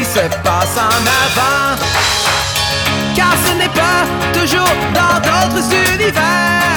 se passe en avant. Car ce n'est pas toujours dans d'autres univers